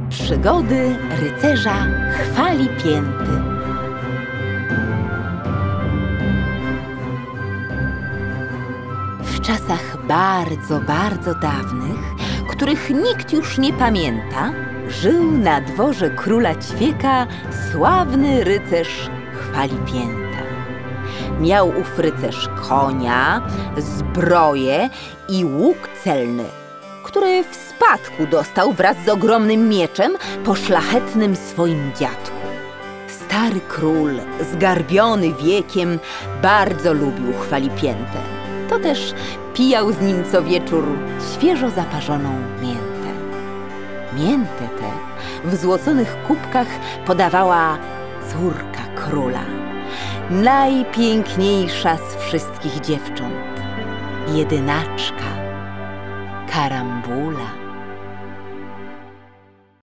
Przygody rycerza Chwali Pięty. W czasach bardzo, bardzo dawnych, których nikt już nie pamięta, żył na dworze króla Ćwieka sławny rycerz Chwali Pięta. Miał ów rycerz konia, zbroję i łuk celny, który w spadku dostał wraz z ogromnym mieczem po szlachetnym swoim dziadku. Stary król, zgarbiony wiekiem, bardzo lubił Chwali Piętę. To też pijał z nim co wieczór świeżo zaparzoną miętę. Miętę tę w złoconych kubkach podawała córka króla, najpiękniejsza z wszystkich dziewcząt, jedynaczka